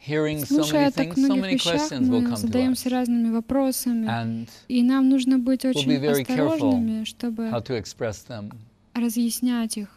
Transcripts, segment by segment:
hearing so Слушая many о так things, so многих many вещах, questions will мы come to задаемся us. разными вопросами, And и нам нужно быть we'll be очень very careful осторожными, how чтобы to express them. разъяснять их,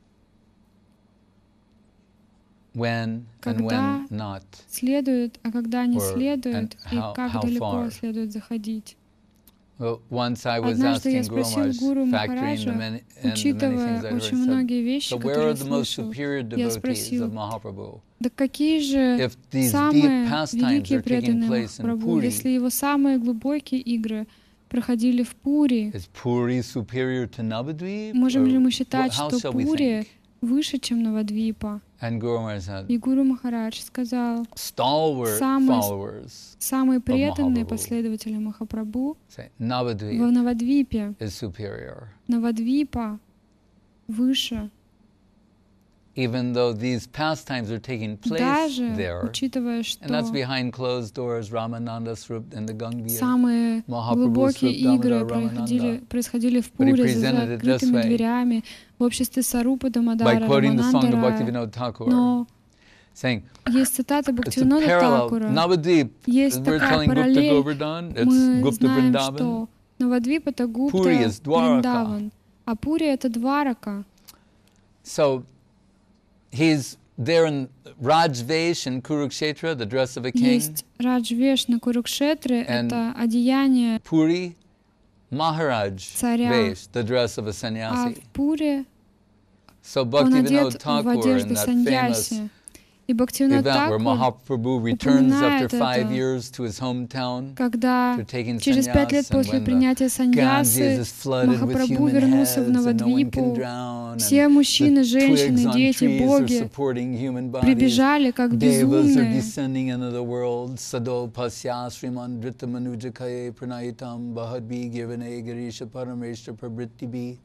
When and когда when not. следует, а когда не Or- следует, and и how как далеко far. следует заходить. Well, once I was Однажды я asking Guru спросил Maharaj, Гуру factoring Махараджа, the many things учитывая I heard, очень said, многие so вещи, where которые are я the most слышал, superior я devotees спросил, of Mahaprabhu? да какие же If these deep самые pastimes великие are taking преданные place in Махапрабху, если Puri, его самые глубокие игры проходили в Пури, is Puri superior to Navadvip? можем ли Or мы считать, how что shall we Пури think? выше, чем Навадвипа? And Guru Maharaj said, И Гуру Махарадж сказал, stalwart самые followers преданные Mahaprabhu последователи Махапрабху say в Navadvip Навадвипе, is superior. Навадвипа выше, Even though these pastimes are taking place даже there, учитывая, and that's что behind closed doors, Ramananda Srup and the Gangvir, самые глубокие игры происходили в Пуре за закрытыми дверями в обществе Сарупы Дамодара, Рамананда Рая. Но есть цитата Бхактивинода Thakura, есть такая параллель, мы знаем, что Навадвип — это Гупта, Вриндаван, а Пури — это Дварака. So he's there in Rajvesh in Kurukshetra, the dress of a king. Есть Раджвеш на Курукшетре, это одеяние Puri Maharaj царя, Vesh, the dress of a а sannyasi. в Пуре So он Bhaktivinoda одет в Thakur in одежду that famous саньяси. И Бхактивинод event where Thakур Mahaprabhu returns after упоминает 5 это, years to his hometown, когда to taking через 5 лет sannyas, and после when принятия the саньясы Ganges is flooded with Махапрабху human вернулся в heads and no one can Навадвипу. drown, Все and мужчины, the женщины, twigs on дети, trees are боги supporting human bodies. прибежали как Devas are безумные. descending into the world. Sado pasya sriman drita manujakaye pranayitam bahadbi girvane girisha parameshta prabrittibi.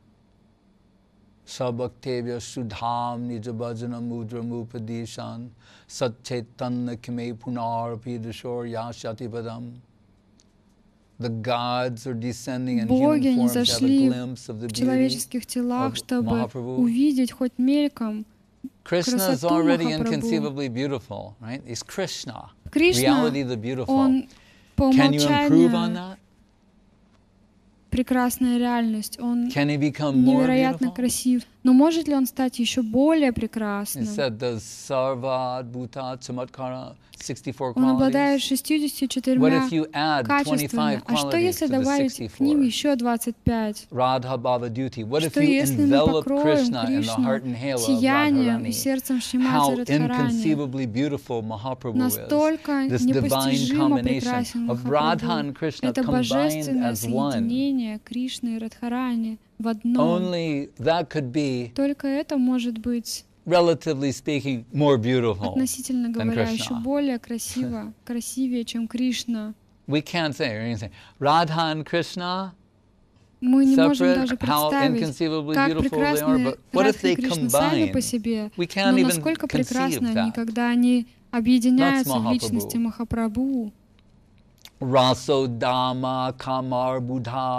Sabhaktevya sudham nijabhajana mudra mupadishan satchetanna kime punarapi dashor yashati padam. The gods are descending in human Боги не forms to have a зашли glimpse of the в beauty человеческих телах, of чтобы Mahaprabhu. увидеть хоть мельком Krishna is красоту already Махапрабху. inconceivably beautiful, right? He's Krishna, Кришна, reality the beautiful. он по Can you improve on умолчанию that? прекрасная реальность, он Can he become more невероятно beautiful? красив. Но может ли он стать еще более He прекрасным? said the sarva bhuta chamatkara, 64 Он обладает qualities. 64 What if you add качествами. 25 А что qualities если to the добавить к ним 64? еще 25? Radha Bhava Duty. What if Что you если мы envelop покроем Krishna in the Кришну heart and halo of сиянием и Radharani? сердцем How Шримати Радхарани? inconceivably beautiful Mahaprabhu is. Настолько This divine непостижимо combination прекрасен of Radha Махапрабху. and Krishna Это combined божественное as one. соединение Кришны и Радхарани в одном. Only that could be, Только это может быть, relatively speaking, more beautiful относительно than говоря, еще Krishna. более красивее, чем Кришна. We can't say, Radha and Krishna, Мы не можем даже separate, how представить, inconceivably как beautiful they are, прекрасны but what if Радха и they Кришна сами по combine? себе, We но can't even насколько прекрасны conceive они, that. когда они объединяются в Mahaprabhu. личности Махапрабху. Raso Dama Kamar Buddha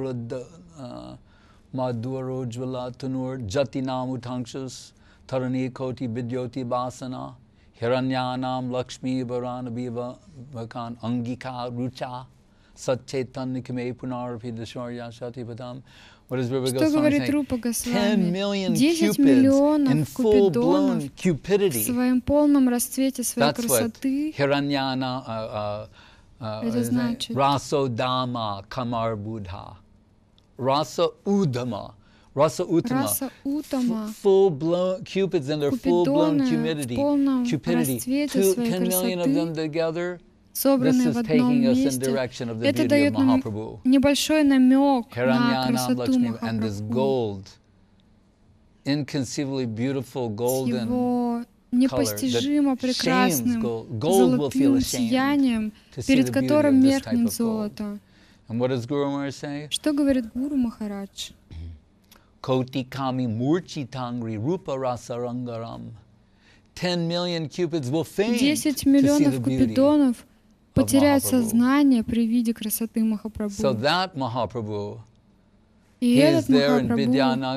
Madhuro Jvala Tanur Jatinam Utangshus Tarani Koti Vidyoti Basana Hiranyanam Lakshmi Varanabiva Vakan Angika Rucha Satchetan Nikame Punarapi Dashorya Shati Padam. What does Rupa Что Goswami говорит say? Рупа 10 Госвами? million 10 cupids in миллионов full-blown купидонов в cupidity. своем полном расцвете своей That's what красоты. Hiranyana Это значит Raso Dama Kamar Buddha. Rasa Udama. Rasa Uttama. раса Утама, Full-blown cupids in their full-blown купидоны в полном cupidity. расцвете своей 10 million of them красоты, together. This собранные в is одном taking us in месте. direction of the Это beauty of дает нам Mahaprabhu. небольшой намек на Hiranyanam красоту Lakshmi and this Махапрабху. gold, inconceivably beautiful С golden его непостижимо that shames прекрасным gold. Gold will feel золотым ashamed сиянием, to see перед the beauty которым of this type меркнет of gold. золото. And what does Guru Maharaj say? Что говорит Гуру Махарадж? Koti kami murchi tangri rupa rasa rangaram. 10 million cupids will faint 10 to see миллионов the beauty. купидонов потеряют Mahaprabhu. сознание при виде красоты So Махапрабху. that Mahaprabhu И этот Махапрабху,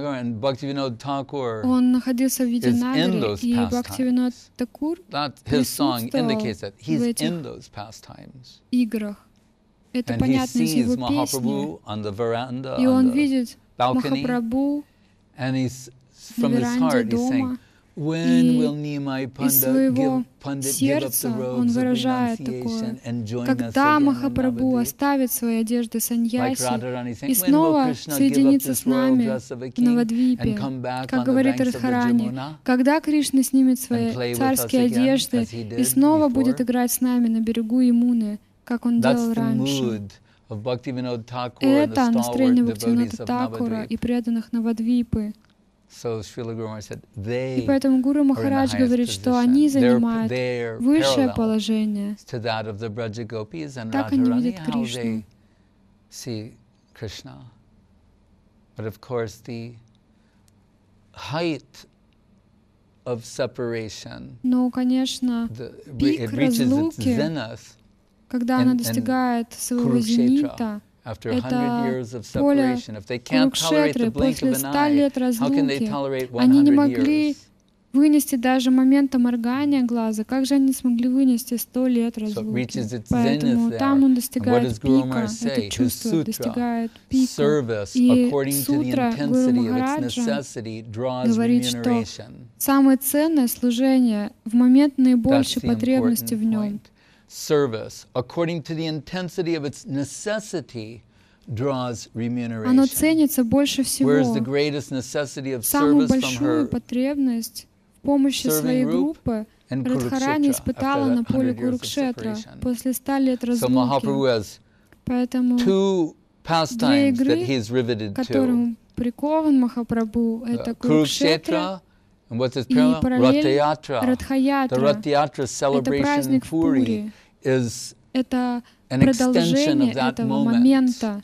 он находился в Видянагаре, и Бхактивинод Такур присутствовал в этих играх. Это понятно из его песни. И он видит Махапрабху на веранде дома, и из своего сердца он выражает такое: когда Махапрабху оставит свои одежды саньяси и снова соединится с нами в Навадвипе, как говорит Радхарани, когда Кришна снимет свои царские одежды и снова будет играть с нами на берегу Ямуны, как он делал раньше. Это настроение Бхактивинода Такура и преданных Навадвипы. И поэтому Гуру Махарадж говорит, что они занимают высшее положение. Так они видят Кришну. Но, конечно, пик разлуки, когда она достигает своего зенита, это поле Курукшетры после 100 лет разлуки. Они не могли вынести даже момента моргания глаза. Как же они смогли вынести 100 лет разлуки? Поэтому там он достигает пика, это чувство достигает пика. И сутра Гуру Махараджа говорит, что самое ценное служение в момент наибольшей потребности в нем. Service, according to the intensity of its necessity, draws remuneration. Оно ценится больше всего. Самую большую потребность в помощи своей группы Радхарани испытала на поле Курукшетра после 100 лет разлуки. Поэтому две игры, к которым прикован Махапрабху, это Курукшетра и параллель Радха-ятра. Это праздник в Пури. Это продолжение этого момента.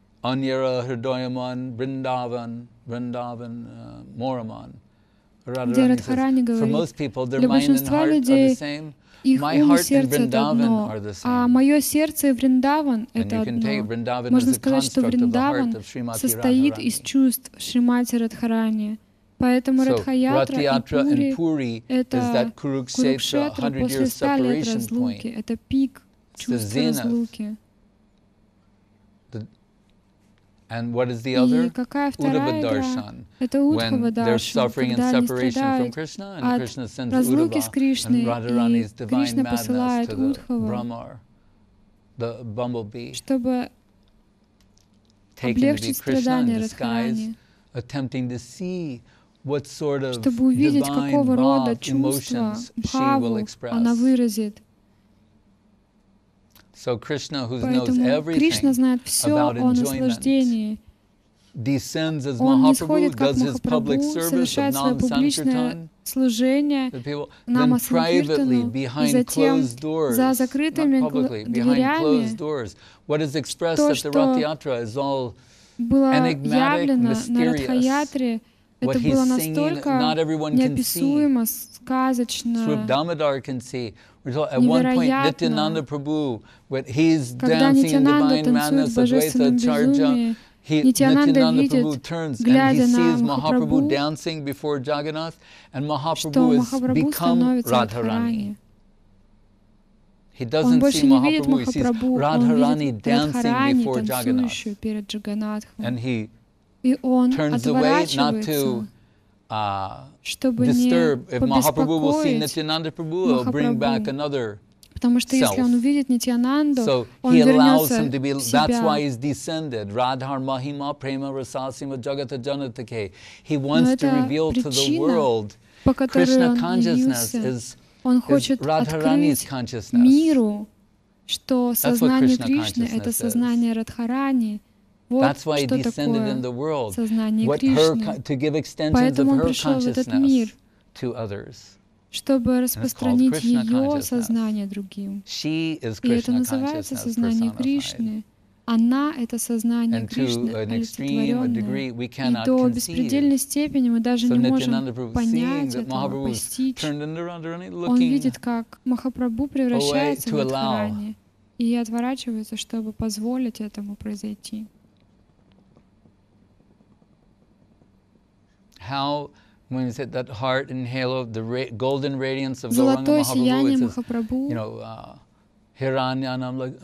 Где Радхарани говорит, для большинства людей их ум и сердце — это одно, а мое сердце и Вриндаван — это одно. Можно сказать, что Вриндаван состоит из чувств Шримати Радхарани. Поэтому Радха-ятра и Пури — это Курукшетра после 100 лет разлуки. Это пик чувства разлуки. И какая вторая игра? Это Удхава-даршан, когда они страдают от разлуки с Кришной, и Кришна посылает Удхаву, чтобы облегчить страдания Радхарани, чтобы увидеть, какого рода чувства, бхаву она выразит. Поэтому Кришна знает все о наслаждении. Он не сходит как Махапрабху, совершает свое публичное служение Намасанкиртану, и затем за закрытыми дверями то, что было явлено на Радха-ятре, это было настолько неописуемо, сказочно, невероятно. Когда Нитьянанда танцует в божественном безумии, Нитьянанда видит, глядя на Махапрабху, что Махапрабху становится Радхарани. Он больше не видит Махапрабху, он видит Радхарани, танцующую перед Джаганатхом. И он отворачивается, чтобы не побеспокоить Махапрабху. Потому что если он увидит Нитьянанду, он вернется в себя. Но это причина, по которой он явился. Он хочет открыть миру, что сознание Кришны — это сознание Радхарани. Вот что такое сознание Кришны. Поэтому он пришел в этот мир, чтобы распространить ее сознание другим. И это называется сознание Кришны. Она — это сознание Кришны, олицетворенное. И до беспредельной степени мы даже не можем понять этого, постичь. Он видит, как Махапрабху превращается в Радхарани, и отворачивается, чтобы позволить этому произойти. how when you said that heart and halo, the golden radiance of Gauranga Золотое сияние Mahaprabhu, Махапрабху, you know, Hiranyanam,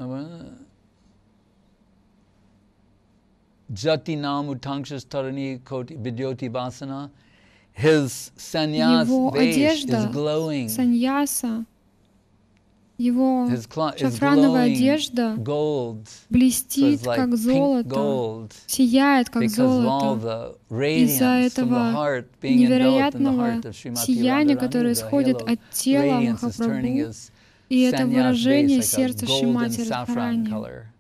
Jati Nam Utangshas Tarani Koti Vidyoti Vasana, his sannyas его vesh is одежда glowing. саньяса, его His шафрановая одежда gold, блестит, so like как золото, gold, сияет, как золото, из-за этого невероятного сияния, которое исходит от тела Махапрабху, и это выражение сердца Шримати Радхарани.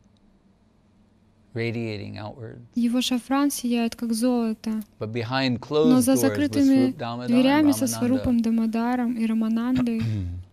Его шафран сияет, как золото, но за закрытыми дверями со Сварупом Дамадаром и Раманандой